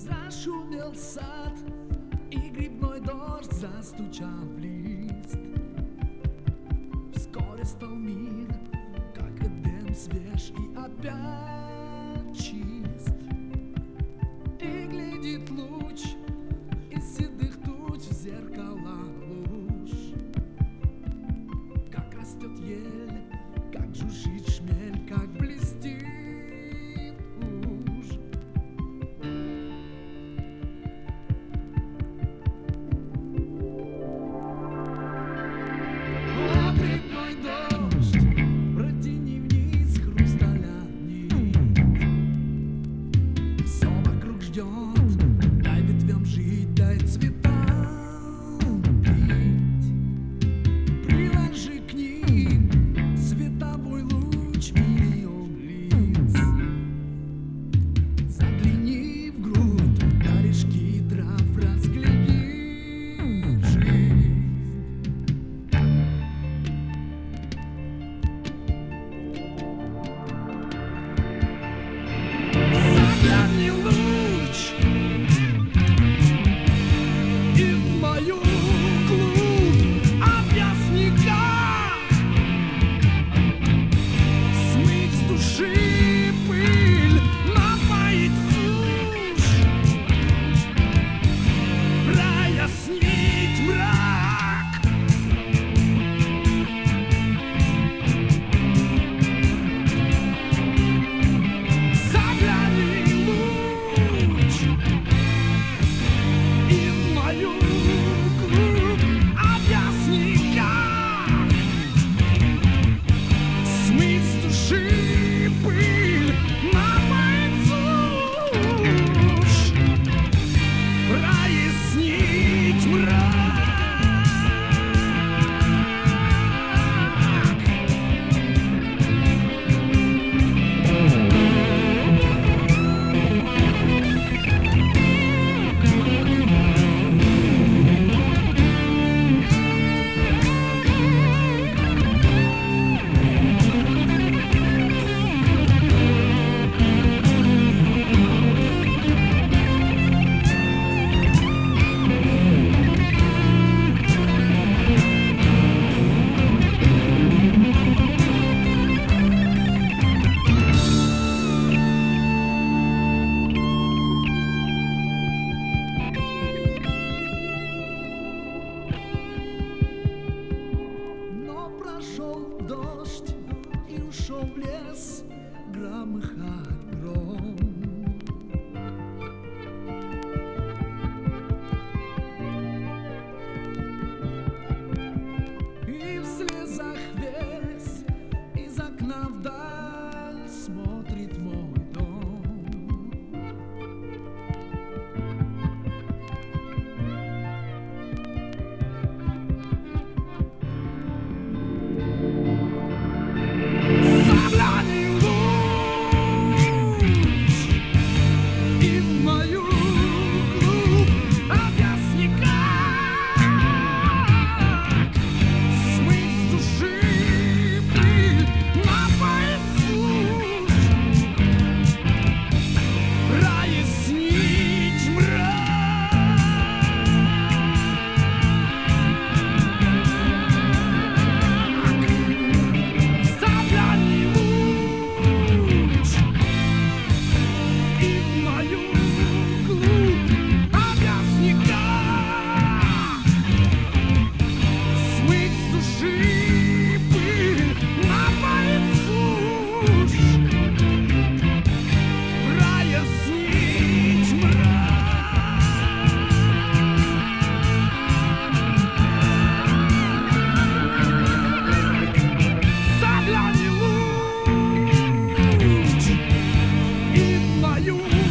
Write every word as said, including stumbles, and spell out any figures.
Зашумел сад, и грибной дождь застучал в лист. Вскоре стал мир, как Эдем, свеж и опять чист. И глядит луч из седых туч в зеркала луж. Как растет ель, как жужжит шмель, как блестит уж. О, грибной дождь, протяни вниз хрусталя нить. Все вокруг ждет, дай ветвям жить, дай цветам пить. Приложи к ним световой луч миллион лиц. Загляни в грудь, корешки трав разгляди жизнь. Загляни луч и в мою глубь, объясни, как смыть с души пыль, напоить сушь, прояснить мрак. Загляни луч и в мою глубь, объясни, как смыть с души пыль, напоить сушь, прояснить мрак. Но прошел дождь и ушел в лес, громыхает гром. И в слезах весь из окна вдаль смотрит мой дом. Загляни луч и в мою глубь, объясни, как смыть с души пыль, напоить сушь, прояснить мрак. Загляни луч и в мою глубь, объясни, как смыть с души пыль, напоить сушь, прояснить мрак. Загляни луч и в мою